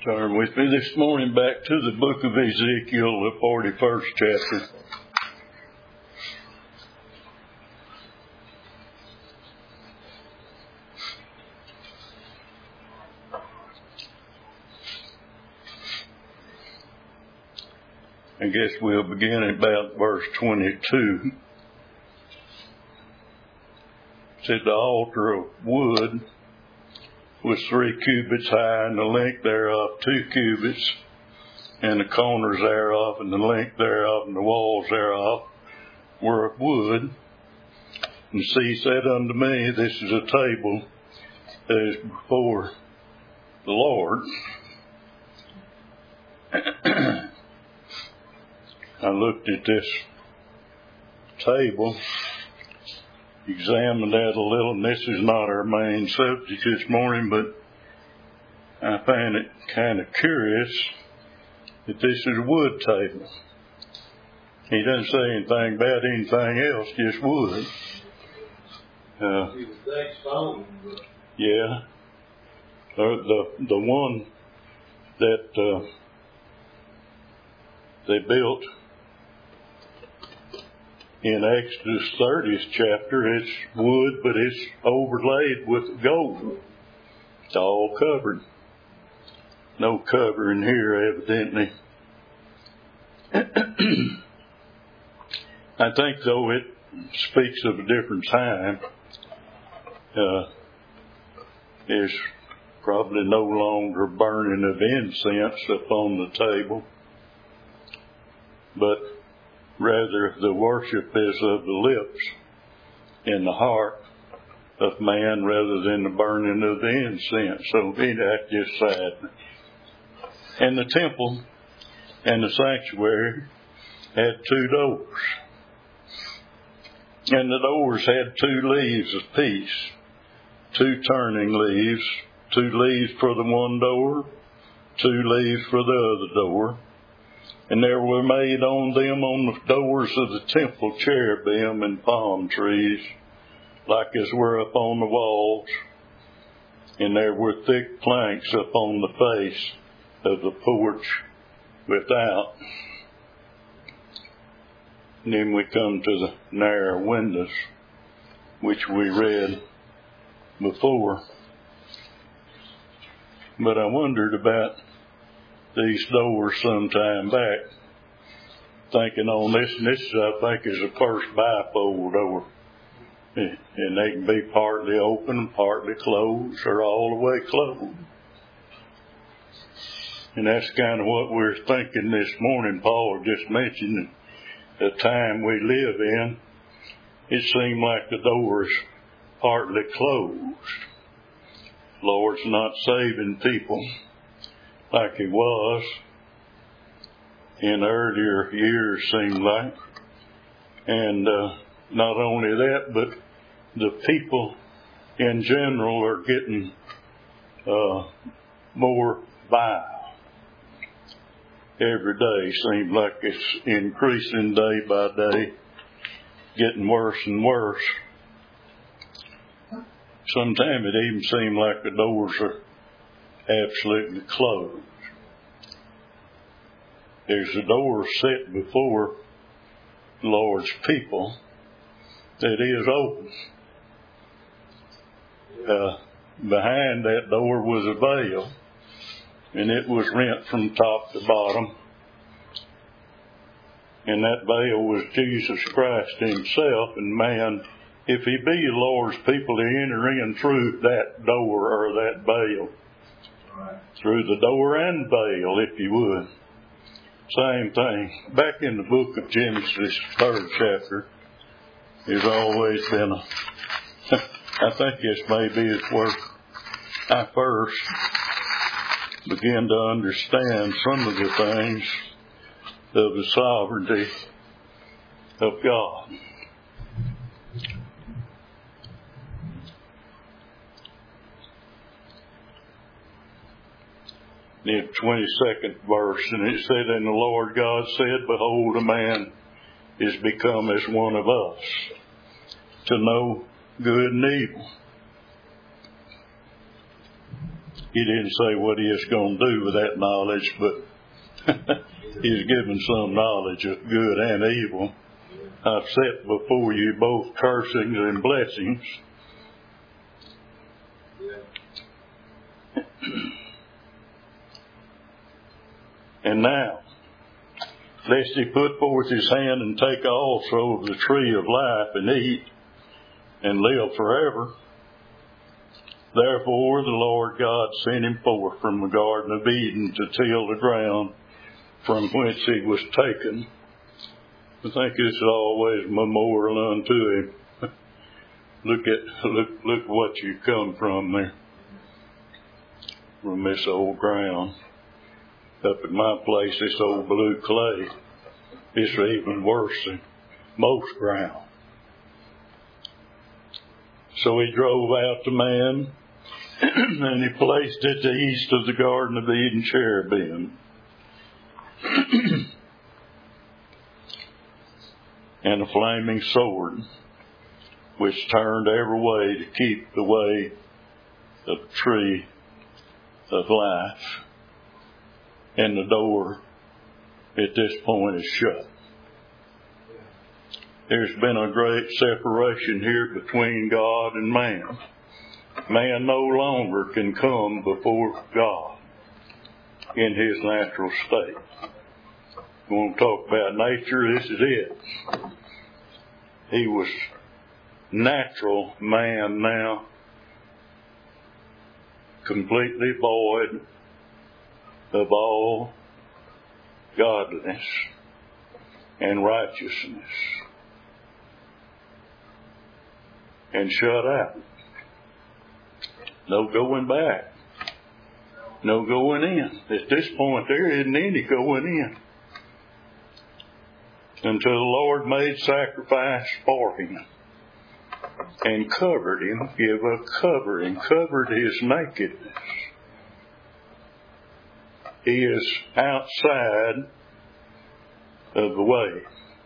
Turn with me this morning back to the book of Ezekiel, the 41st chapter. I guess we'll begin at about verse 22. It said, the altar of wood was 3 cubits high, and the length thereof 2 cubits, and the corners thereof, and the length thereof, and the walls thereof were of wood. And he said unto me, this is a table that is before the Lord. I looked at this table, examined that a little, and this is not our main subject this morning, but I find it kind of curious that this is a wood table. He doesn't say anything about anything else, just wood. Yeah. The one that they built in Exodus 30th chapter, it's wood, but it's overlaid with gold. It's all covered. No cover in here, evidently. I think, though, it speaks of a different time. There's probably no longer burning of incense upon the table, but rather the worship is of the lips and the heart of man rather than the burning of the incense. So that's just sad. And the temple and the sanctuary had 2 doors. And the doors had 2 leaves apiece, 2 turning leaves, 2 leaves for the one door, 2 leaves for the other door. And there were made on them, on the doors of the temple, cherubim and palm trees, like as were upon the walls. And there were thick planks upon the face of the porch without. And then we come to the narrow windows, which we read before. But I wondered about these doors some time back, thinking on this, and this I think is the first bifold door. And they can be partly open, partly closed, or all the way closed. And that's kind of what we're thinking this morning. Paul just mentioned the time we live in. It seemed like the door is partly closed. Lord's not saving people like he was in earlier years, seemed like. And not only that, but the people in general are getting more vile. Every day seems like it's increasing day by day, getting worse and worse. Sometimes it even seems like the doors are absolutely closed. There's a door set before the Lord's people that is open. Behind that door was a veil, and it was rent from top to bottom. And that veil was Jesus Christ himself, and man, if he be the Lord's people, to enter in through that door or that veil. Through the door and veil, if you would. Same thing. Back in the book of Genesis, 3rd chapter, there's always been I think this maybe is where I first began to understand some of the things of the sovereignty of God. In the 22nd verse, and it said, and the Lord God said, behold, a man is become as one of us, to know good and evil. He didn't say what he is going to do with that knowledge, but he's given some knowledge of good and evil. I've set before you both cursings and blessings. And now, lest he put forth his hand and take also of the tree of life and eat and live forever. Therefore the Lord God sent him forth from the Garden of Eden to till the ground from whence he was taken. I think this is always memorial unto him. Look what you come from there. From this old ground. Up at my place, this old blue clay. It's even worse than most ground. So he drove out the man, and he placed at the east of the Garden of Eden cherubim. And a flaming sword, which turned every way to keep the way of the tree of life. And the door at this point is shut. There's been a great separation here between God and man. Man no longer can come before God in his natural state. We want to talk about nature, this is it. He was natural man now, completely void of all godliness and righteousness, and shut out. No going back. No going in. At this point there isn't any going in. Until the Lord made sacrifice for him and covered him, give a covering, covered his nakedness. He is outside of the way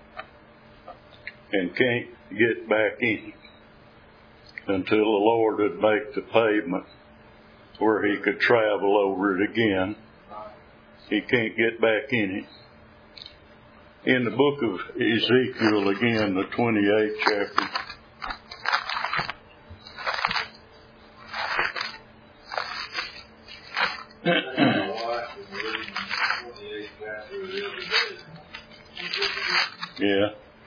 and can't get back in until the Lord would make the pavement where he could travel over it again. He can't get back in it. In the book of Ezekiel, again, the 28th chapter, yeah.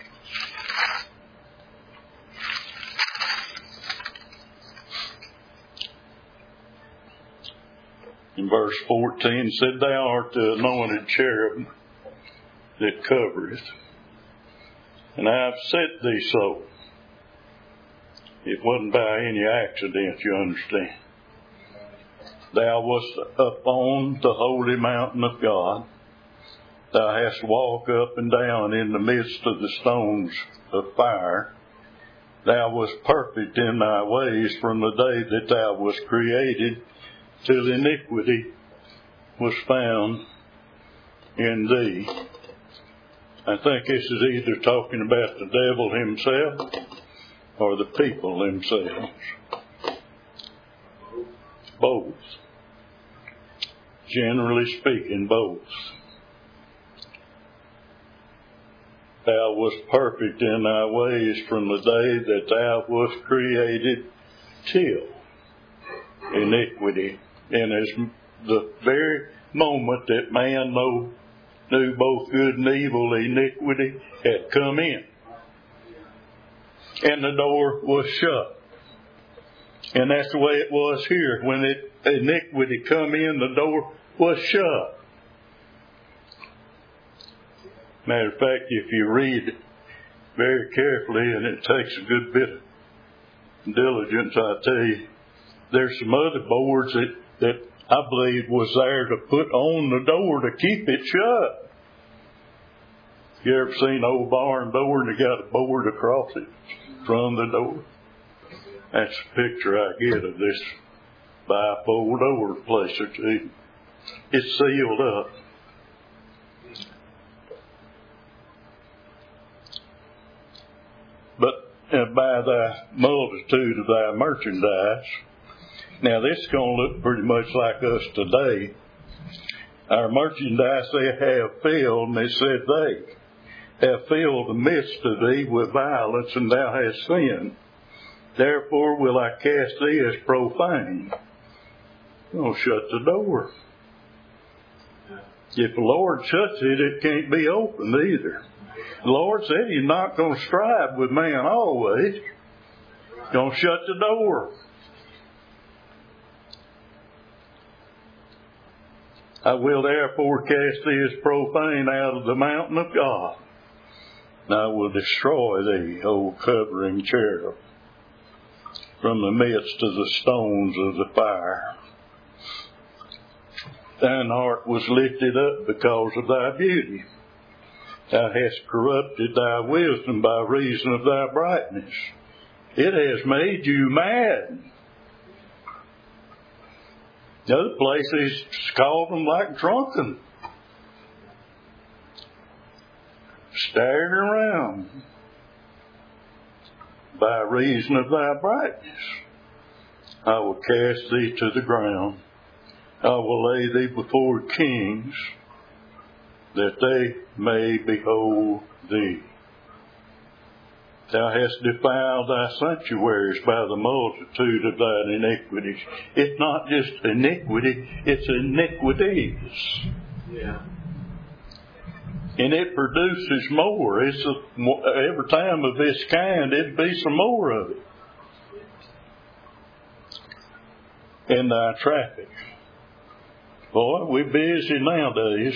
In verse 14 said, Thou art the anointed cherub that covereth, and I have set thee so. It wasn't by any accident, you understand. Thou wast upon the holy mountain of God. Thou hast walked up and down in the midst of the stones of fire. Thou wast perfect in thy ways from the day that thou wast created, till iniquity was found in thee. I think this is either talking about the devil himself or the people themselves. Both. Generally speaking, both. Thou wast perfect in thy ways from the day that thou wast created till iniquity. And as the very moment that man knew both good and evil, iniquity had come in. And the door was shut. And that's the way it was here. When iniquity come in, the door was shut. Matter of fact, if you read it very carefully, and it takes a good bit of diligence, I tell you, there's some other boards that I believe was there to put on the door to keep it shut. You ever seen an old barn door and they got a board across it from the door? That's the picture I get of this bifold door place or two. It's sealed up. But by thy multitude of thy merchandise, Now this is going to look pretty much like us today. Our merchandise they have filled, and they said they have filled the midst of thee with violence, and thou hast sinned. Therefore will I cast thee as profane. Don't shut the door. If the Lord shuts it, it can't be opened either. The Lord said He's not going to strive with man always. He's going to shut the door. I will therefore cast thee as profane out of the mountain of God. And I will destroy thee, O covering cherub, from the midst of the stones of the fire. Thine heart was lifted up because of thy beauty. Thou hast corrupted thy wisdom by reason of thy brightness. It has made you mad. The other places called them like drunken. Staring around by reason of thy brightness. I will cast thee to the ground. I will lay thee before kings, that they may behold thee. Thou hast defiled thy sanctuaries by the multitude of thine iniquities. It's not just iniquity, it's iniquities. Yeah. And it produces more. Every time of this kind, it'd be some more of it. In thy traffic. Boy, we're busy nowadays.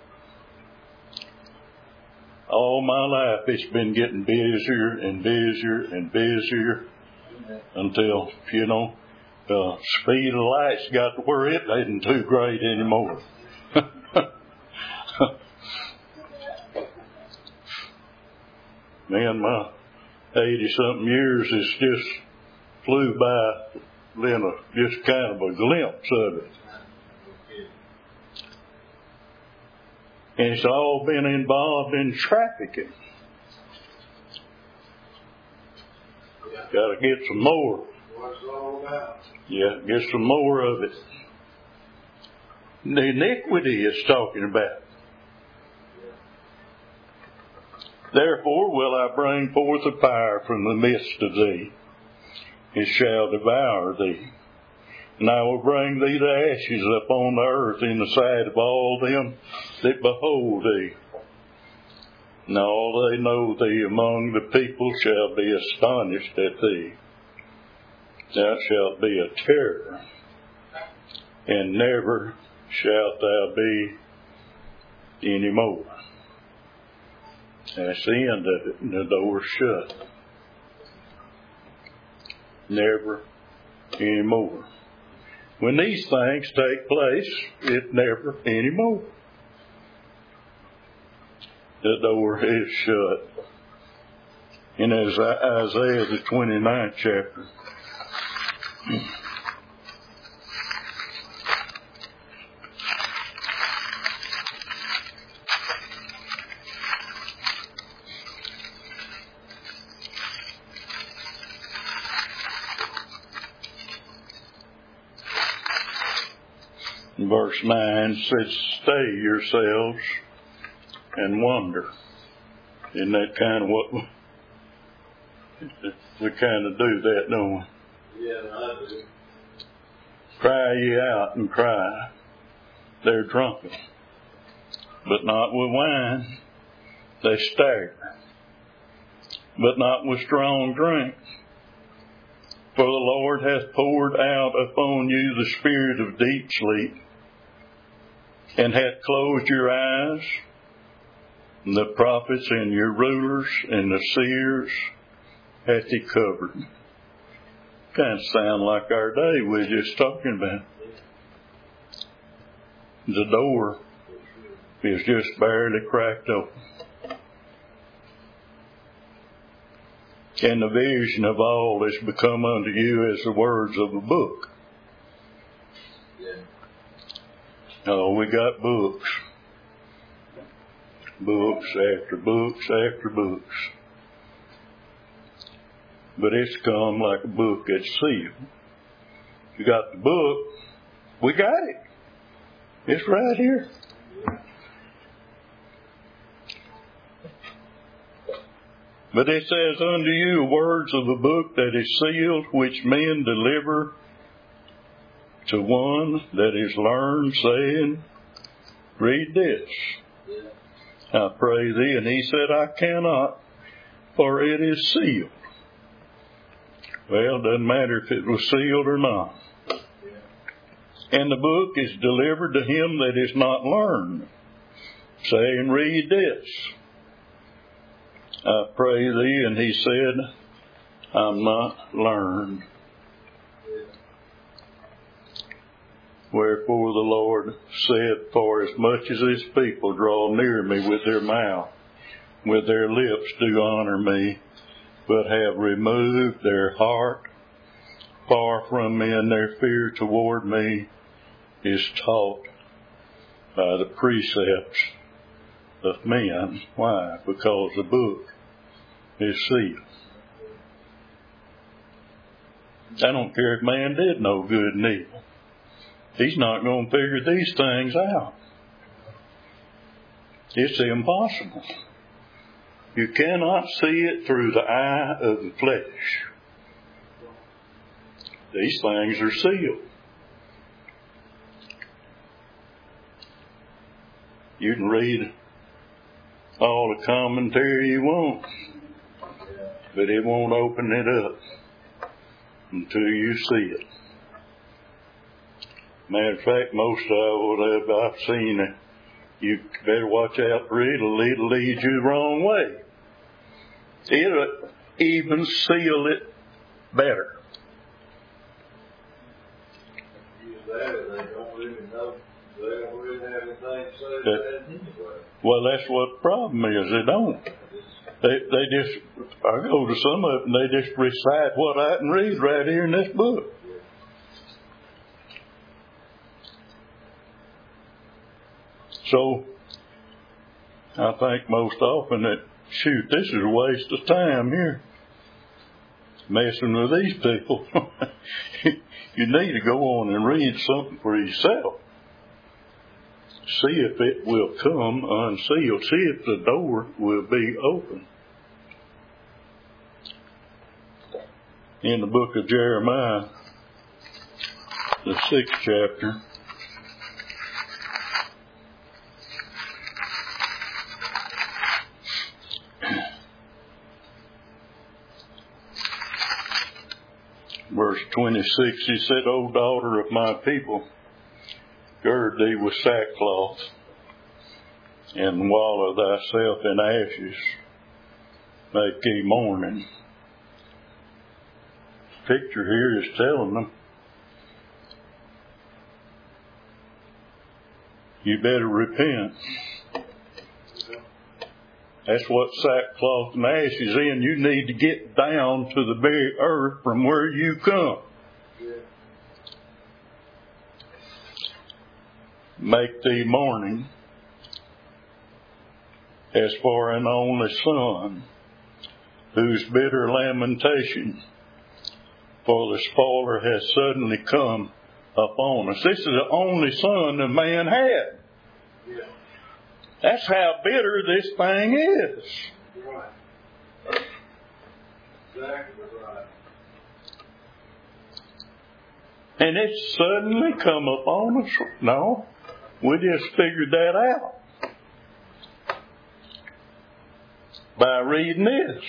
All my life it's been getting busier and busier and busier until, speed of lights got to where it isn't too great anymore. Man, my 80-something years has just flew by in just kind of a glimpse of it. And it's all been involved in trafficking. Got to get some more. What's it all about? Yeah, get some more of it. The iniquity is talking about. Therefore will I bring forth a fire from the midst of thee. It shall devour thee. And I will bring thee the ashes upon the earth in the sight of all them that behold thee. And all they know thee among the people shall be astonished at thee. Thou shalt be a terror, and never shalt thou be any more. That's the end of it, and the door's shut. Never any more. When these things take place, it never anymore. The door is shut. In Isaiah the 29th chapter. Verse 9 says, stay yourselves and wonder. Isn't that kind of what we kind of do that, don't we? Yeah, I do. Cry ye out and cry. They're drunken, but not with wine. They stagger, but not with strong drink. For the Lord hath poured out upon you the spirit of deep sleep, and hath closed your eyes. And the prophets and your rulers and the seers hath He covered. Kind of sound like our day we were just talking about. The door is just barely cracked open. And the vision of all is become unto you as the words of a book. Oh, we got books. Books after books after books. But it's come like a book that's sealed. You got the book. We got it. It's right here. But it says, unto you words of the book that is sealed, which men deliver to one that is learned, saying, read this. I pray thee. And he said, I cannot, for it is sealed. Well, it doesn't matter if it was sealed or not. And the book is delivered to him that is not learned, saying, read this. I pray thee. And he said, I'm not learned. Wherefore the Lord said, for as much as this people draw near me with their mouth, with their lips do honor me, but have removed their heart far from me, and their fear toward me is taught by the precepts of men. Why? Because the book is sealed. I don't care if man did know good and evil. He's not going to figure these things out. It's impossible. You cannot see it through the eye of the flesh. These things are sealed. You can read all the commentary you want, but it won't open it up until you see it. Matter of fact, most of what I've seen, you better watch out for it. It'll lead you the wrong way. It'll even seal it better. Well, that's what the problem is. They don't. They just, I go to some of them, they just recite what I can read right here in this book. So, I think most often that, shoot, this is a waste of time here. Messing with these people. You need to go on and read something for yourself. See if it will come unsealed. See if the door will be open. In the book of Jeremiah, the 6th chapter, verse 26, he said, O daughter of my people, gird thee with sackcloth, and wallow thyself in ashes. Make thee mourning. Picture here is telling them, you better repent. That's what sackcloth and ashes in. You need to get down to the very earth from where you come. Make thee mourning as for an only son, whose bitter lamentation for the spoiler has suddenly come upon us. This is the only son that man had. Yeah. That's how bitter this thing is. Right. Exactly right. And it's suddenly come upon us. No, we just figured that out by reading this.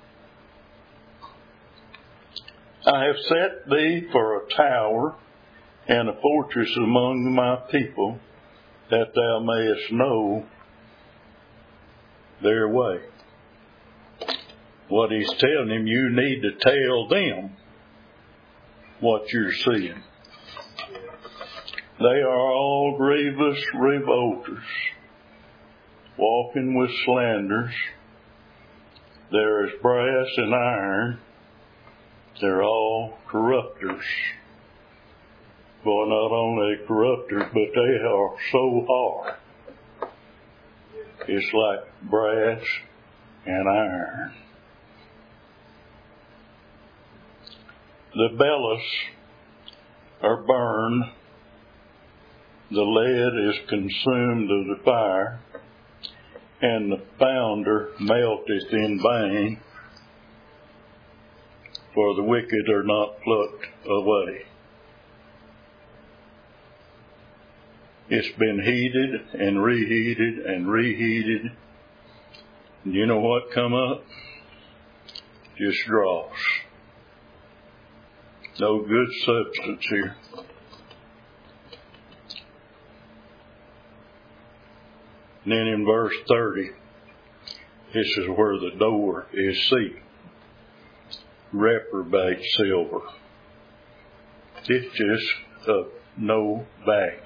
I have set thee for a tower and a fortress among my people, that thou mayest know their way. What he's telling him, you need to tell them what you're seeing. They are all grievous revolters, walking with slanders. There is brass and iron. They're all corrupters. Well, not only corrupters, but they are so hard. It's like brass and iron. The bellows or burn, the lead is consumed of the fire, and the founder melteth in vain, for the wicked are not plucked away. It's been heated and reheated and reheated. And you know what come up? Just dross. No good substance here. And then in verse 30, this is where the door is seated. Reprobate silver. It's just of no value.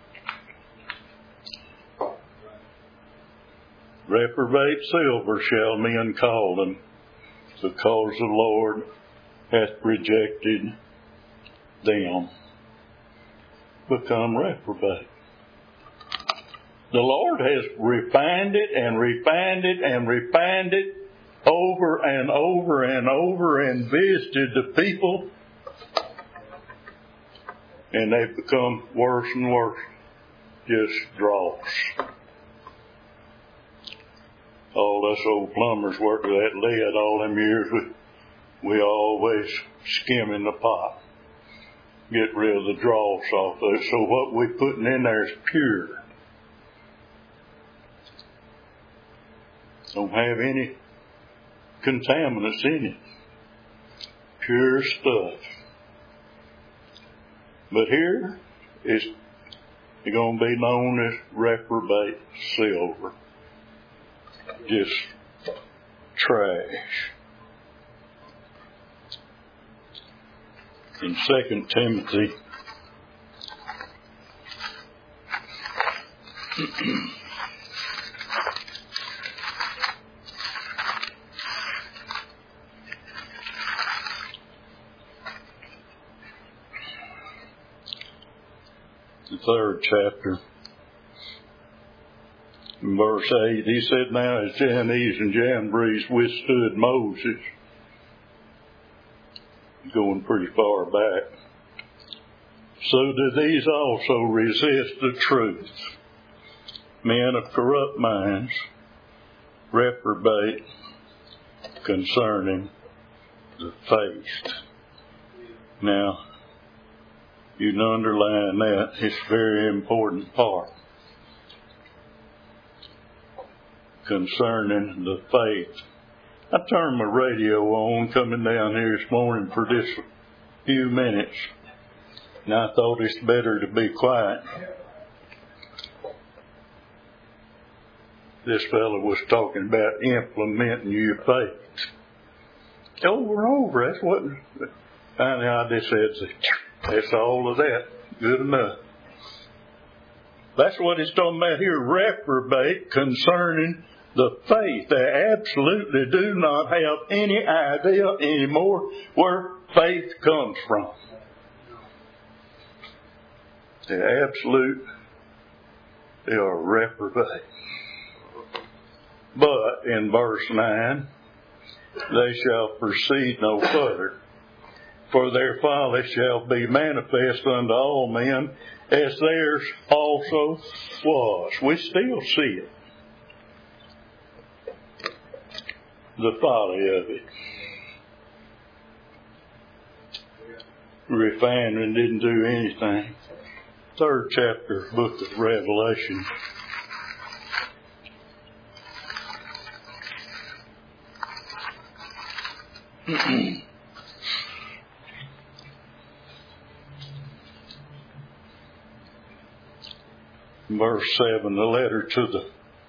Reprobate silver shall men call them, because the Lord hath rejected them. Become reprobate. The Lord has refined it and refined it and refined it over and over and over and visited the people, and they've become worse and worse. Just dross. All us old plumbers worked with that lead all them years. We always skimming the pot. Get rid of the dross off of it. So what we're putting in there is pure. Don't have any contaminants in it. Pure stuff. But here it's going to be known as reprobate silver. Just trash. In 2 Timothy the 3rd chapter, in verse 8, he said, now as Jannes and Jambres withstood Moses, going pretty far back, so do these also resist the truth. Men of corrupt minds reprobate concerning the faith. Now, you can underline that. It's a very important part. Concerning the faith. I turned my radio on coming down here this morning for this few minutes, and I thought it's better to be quiet. This fellow was talking about implementing your faith. Over and over, that's what, finally I just said, that's all of that, good enough. That's what it's talking about here, reprobate concerning the faith. They absolutely do not have any idea anymore where faith comes from. They are reprobate. But in verse 9, they shall proceed no further, for their folly shall be manifest unto all men, as theirs also was. We still see it. The folly of it. Refinement didn't do anything. 3rd chapter, book of Revelation. Verse 7, the letter to the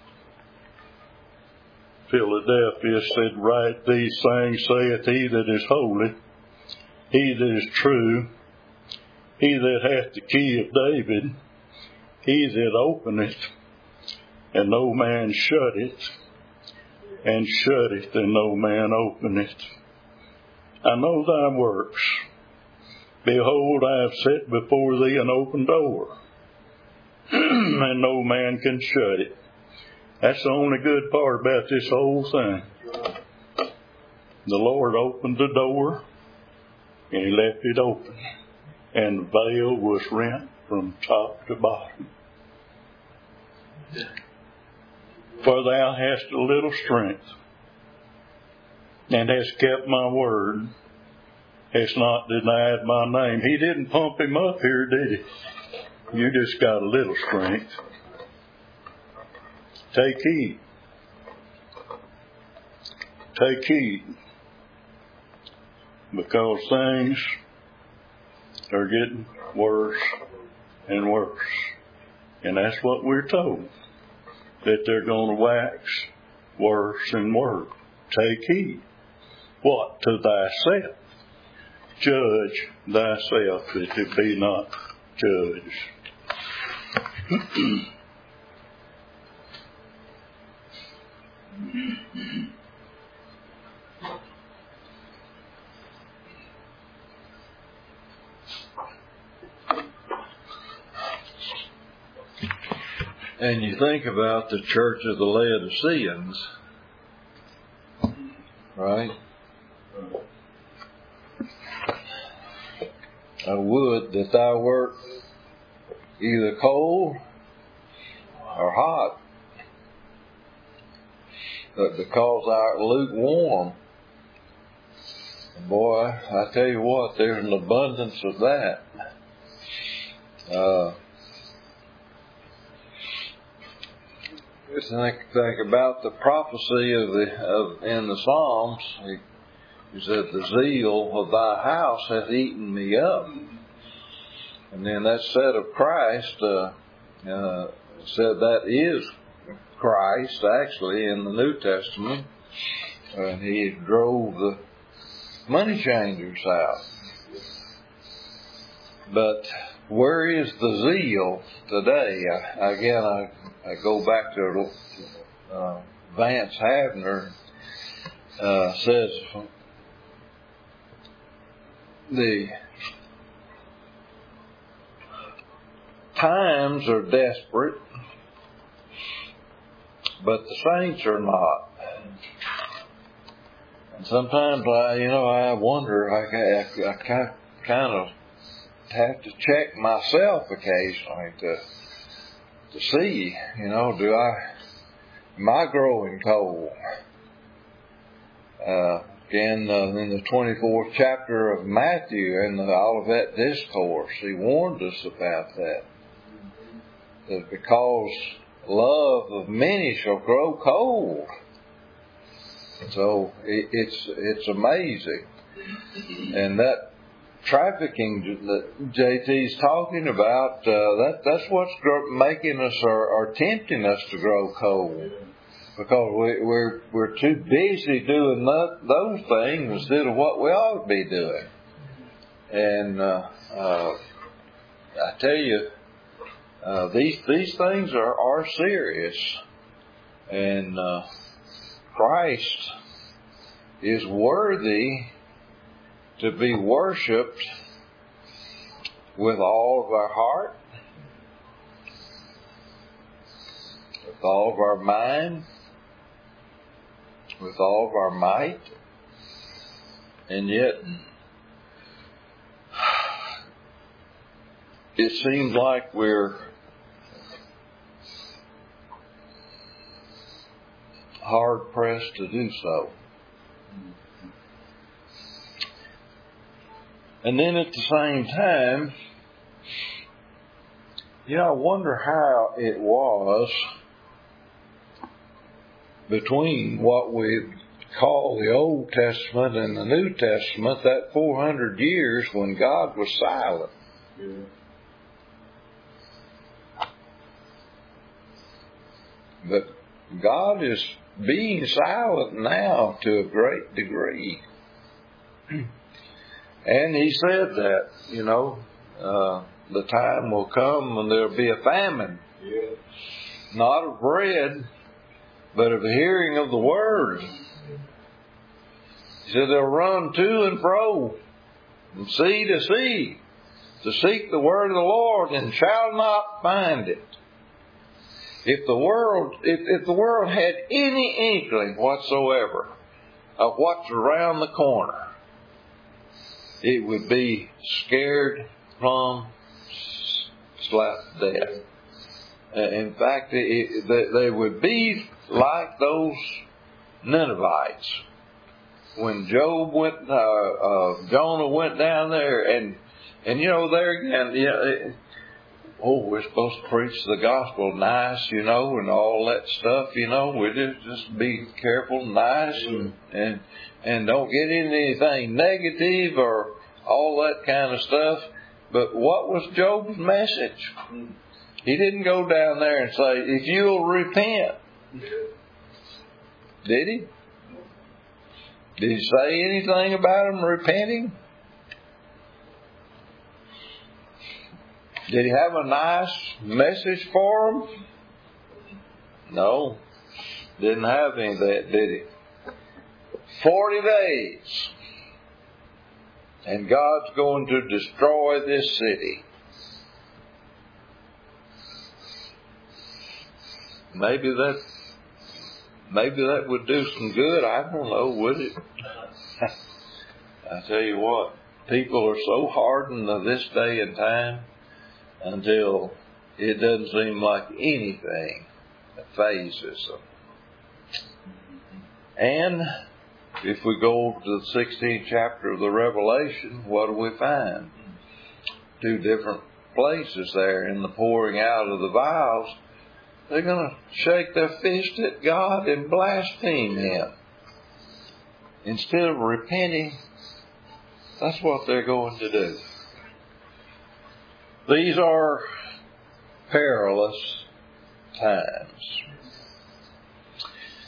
Philadelphia said, write these things, saith he that is holy, he that is true, he that hath the key of David, he that openeth, and no man shutteth, and shutteth, and no man openeth. I know thy works. Behold, I have set before thee an open door, and no man can shut it. That's the only good part about this whole thing. The Lord opened the door, and He left it open. and the veil was rent from top to bottom. For thou hast a little strength, and hast kept my word, hast not denied my name. He didn't pump him up here, did he? You just got a little strength. Take heed. Take heed. Because things are getting worse and worse. And that's what we're told. That they're going to wax worse and worse. Take heed. What? To thyself. Judge thyself that it be not judged. And you think about the church of the Laodiceans, right? I would that thou wert either cold or hot, but because thou art lukewarm, boy, I tell you what, there's an abundance of that. Just think about the prophecy in the Psalms. He said, "The zeal of thy house hath eaten me up." And then that said of Christ, said that is Christ actually in the New Testament. And he drove the money changers out. But where is the zeal today? Again, I go back to Vance Havner. Says the times are desperate, but the saints are not. And sometimes I wonder. I kind of have to check myself occasionally to see, am I growing cold? Again, in the 24th chapter of Matthew, in the Olivet Discourse, he warned us about that. That because love of many shall grow cold. So it's amazing. And that trafficking that JT's talking about, that's what's making us or tempting us to grow cold, because we're too busy doing those things instead of what we ought to be doing. And I tell you, these things are serious, and Christ is worthy to be worshipped with all of our heart, with all of our mind, with all of our might. And yet, it seems like we're hard pressed to do so. And then at the same time, I wonder how it was between what we call the Old Testament and the New Testament, that 400 years when God was silent. Yeah. But God is being silent now to a great degree. And he said that, the time will come when there'll be a famine. Yeah. Not of bread, but of the hearing of the word. He said they'll run to and fro, from sea to sea, to seek the word of the Lord, and shall not find it. If the world had any inkling whatsoever of what's around the corner, it would be scared plumb slapped to death. In fact, they would be like those Ninevites. When Jonah went down there, and there again, we're supposed to preach the gospel nice, and all that stuff, we just be careful, nice, and don't get into anything negative or all that kind of stuff. But what was Job's message? He didn't go down there and say, if you'll repent. Did he? Did he say anything about them repenting? Did he have a nice message for them? No. Didn't have any of that, did he? 40 days. And God's going to destroy this city. Maybe that would do some good. I don't know, would it? I tell you what, people are so hardened of this day and time until it doesn't seem like anything phases them. And if we go to the 16th chapter of the Revelation, what do we find? 2 different places there in the pouring out of the vials. They're going to shake their fist at God and blaspheme Him. Instead of repenting, that's what they're going to do. These are perilous times.